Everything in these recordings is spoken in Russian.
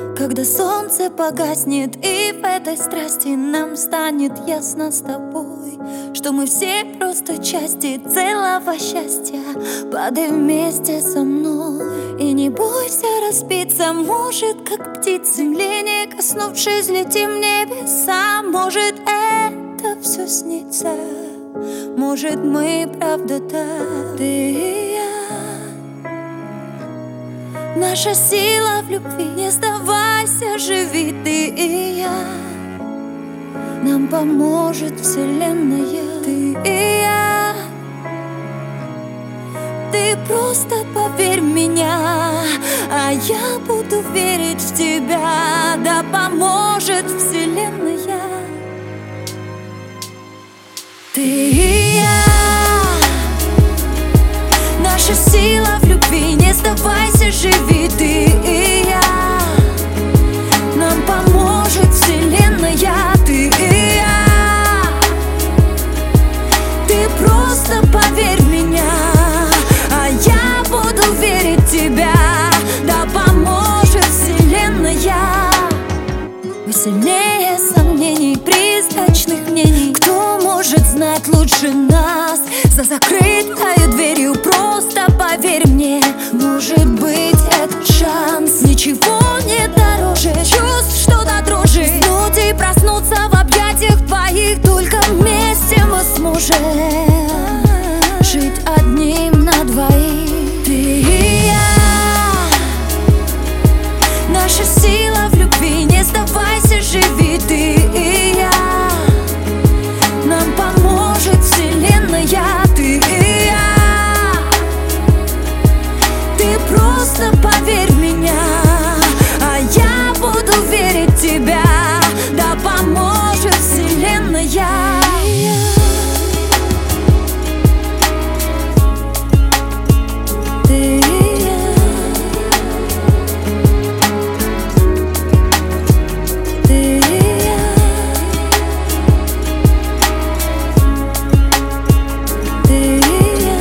Когда солнце погаснет, и в этой страсти нам станет ясно с тобой, что мы все просто части целого счастья. Падай вместе со мной и не бойся разбиться. Может, как птицы, земле не коснувшись, летим в небеса. Может, это все снится, может, мы правда так, ты и я. Наша сила в любви, не сдавайся, живи, ты и я. Нам поможет вселенная, ты и я. Ты просто поверь в меня, а я буду верить в тебя. Да поможет вселенная, ты и я. Наша сила в любви, не сдавайся, живи, ты и я. Нам поможет вселенная, ты и я. Ты просто поверь в меня, а я буду верить в тебя. Да поможет вселенная. Мы сильнее сомнений, призрачных мнений. Кто может знать лучше нас? За закрытой дверью просто поверь мне. Может быть, этот шанс ничего не дороже чувств, что до дрожи. Уснуть и проснуться в объятиях твоих. Только вместе мы сможем жить одним на двоих, ты и я. Наша сила в любви, не сдавайся, живи, ты и я. Нам поможет вселенная, ты и я. Ты просто поверь в меня, а я буду верить в тебя. Да поможет вселенная. Ты и я. Ты и я. Ты и я.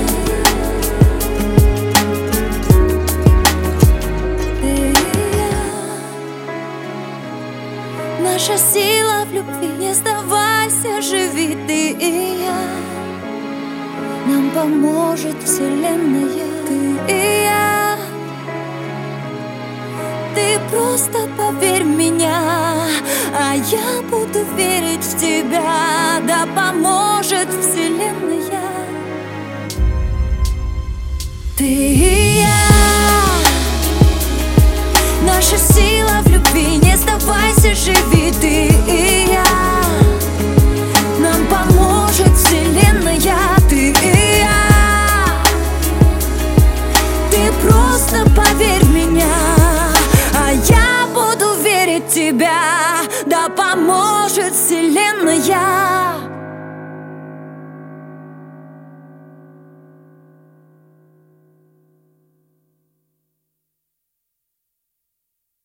Ты и я. Наша сила в любви, не сдавайся, живи, ты и я. Нам поможет вселенная, ты и я. Ты просто поверь в меня, а я буду верить в тебя. Да поможет вселенная, ты и я. Наша сила в любви, не сдавайся, живи, ты и я. Нам поможет вселенная, ты и я. Ты просто поверь в меня, а я буду верить в тебя. Да поможет вселенная.